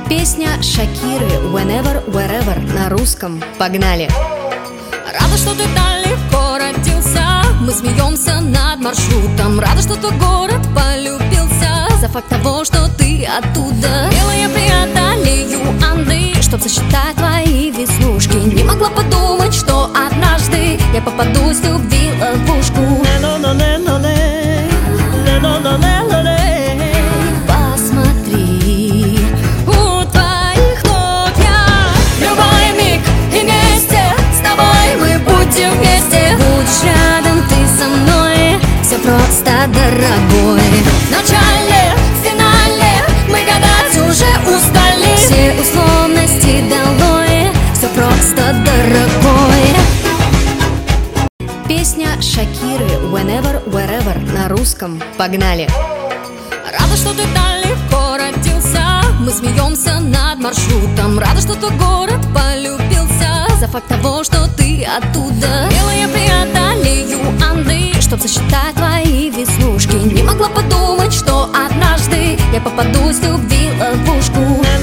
Песня Шакиры «Whenever, Wherever» на русском. Погнали! Рада, что ты так легко родился. Мы смеемся над маршрутом. Рада, что твой город полюбился. За факт того, что ты оттуда. Смело я преодолею Анды, чтоб сосчитать твои веснушки. Не могла подумать, что однажды я попадусь в любви ловушку. Посмотри, у твоих ног я. Любой миг и месте с тобой мы будем вместе. Будешь рядом ты со мной, все просто, дорогой. В начале, в финале мы гадать уже устали. Все условности долой, все просто, дорогой. Песня Шакиры «Whenever, Wherever» на русском. Погнали! Рада, что ты так легко родился. Мы смеемся над маршрутом. Рада, что твой город полюбился. За факт того, что ты оттуда. Смело я преодолею Анды, чтоб сосчитать твои веснушки. Не могла подумать, что однажды я попадусь в любви ловушку.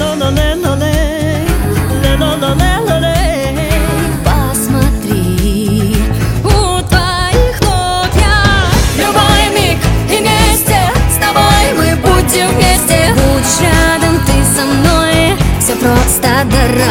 Посмотри, у твоих ног я. Любой миг и месте с тобой мы будем вместе. Будешь рядом ты со мной, все просто, дорогой.